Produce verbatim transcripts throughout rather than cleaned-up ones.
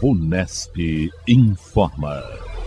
Unesp informa.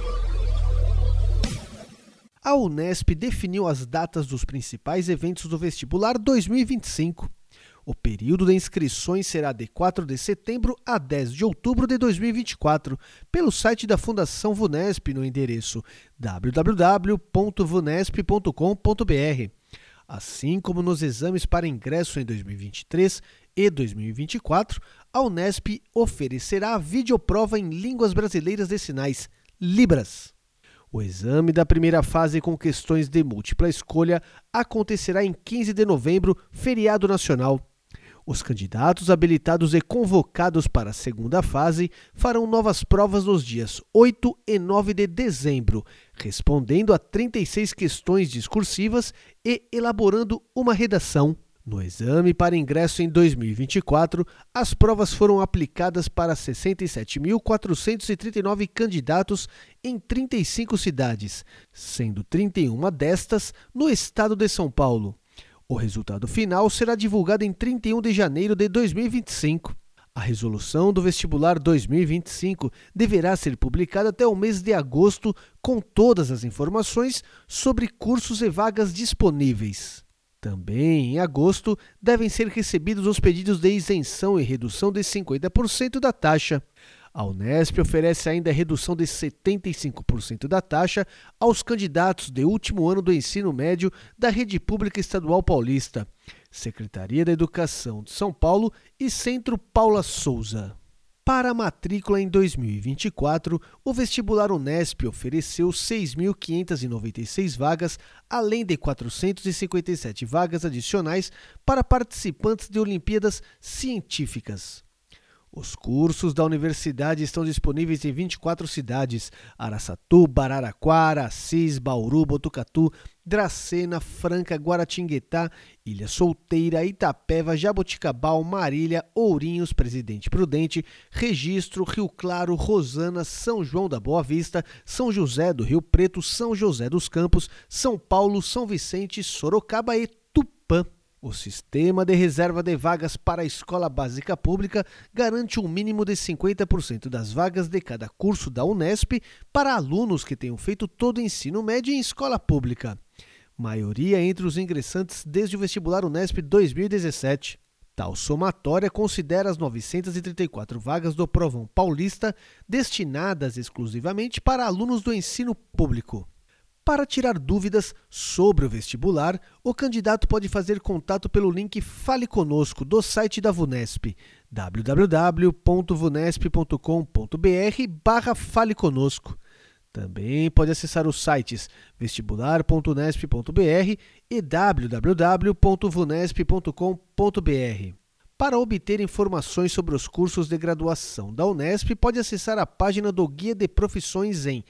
A Unesp definiu as datas dos principais eventos do vestibular dois mil e vinte e cinco. O período de inscrições será de quatro de setembro a dez de outubro de dois mil e vinte e quatro, pelo site da Fundação Vunesp no endereço w w w ponto vunesp ponto com ponto b r. Assim como nos exames para ingresso em dois mil e vinte e três e dois mil e vinte e quatro, a Unesp oferecerá a videoprova em Línguas Brasileiras de Sinais, Libras. O exame da primeira fase com questões de múltipla escolha acontecerá em quinze de novembro, feriado nacional. Os candidatos habilitados e convocados para a segunda fase farão novas provas nos dias oito e nove de dezembro, respondendo a trinta e seis questões discursivas e elaborando uma redação. No exame para ingresso em dois mil e vinte e quatro, as provas foram aplicadas para sessenta e sete mil quatrocentos e trinta e nove candidatos em trinta e cinco cidades, sendo trinta e uma destas no estado de São Paulo. O resultado final será divulgado em trinta e um de janeiro de dois mil e vinte e cinco. A resolução do vestibular dois mil e vinte e cinco deverá ser publicada até o mês de agosto, com todas as informações sobre cursos e vagas disponíveis. Também em agosto devem ser recebidos os pedidos de isenção e redução de cinquenta por cento da taxa. A Unesp oferece ainda redução de setenta e cinco por cento da taxa aos candidatos de último ano do ensino médio da Rede Pública Estadual Paulista, Secretaria da Educação de São Paulo e Centro Paula Souza. Para a matrícula em dois mil e vinte e quatro, o vestibular Unesp ofereceu seis mil quinhentas e noventa e seis vagas, além de quatrocentas e cinquenta e sete vagas adicionais para participantes de Olimpíadas Científicas. Os cursos da universidade estão disponíveis em vinte e quatro cidades: Araçatuba, Araraquara, Assis, Bauru, Botucatu, Dracena, Franca, Guaratinguetá, Ilha Solteira, Itapeva, Jaboticabal, Marília, Ourinhos, Presidente Prudente, Registro, Rio Claro, Rosana, São João da Boa Vista, São José do Rio Preto, São José dos Campos, São Paulo, São Vicente, Sorocaba e Tupã. O sistema de reserva de vagas para a escola básica pública garante um mínimo de cinquenta por cento das vagas de cada curso da Unesp para alunos que tenham feito todo o ensino médio em escola pública. Maioria entre os ingressantes desde o vestibular Unesp dois mil e dezessete. Tal somatória considera as novecentas e trinta e quatro vagas do Provão Paulista destinadas exclusivamente para alunos do ensino público. Para tirar dúvidas sobre o vestibular, o candidato pode fazer contato pelo link Fale Conosco do site da Vunesp, w w w ponto vunesp ponto com ponto b r barra Fale Conosco. Também pode acessar os sites vestibular ponto unesp ponto b r e w w w ponto vunesp ponto com ponto b r. Para obter informações sobre os cursos de graduação da Unesp, pode acessar a página do Guia de Profissões em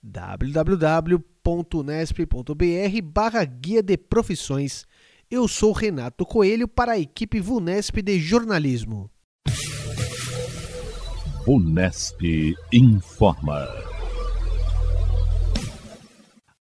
w w w ponto unesp ponto b r barra Guia de Profissões. Eu sou Renato Coelho para a equipe Vunesp de Jornalismo. Unesp informa.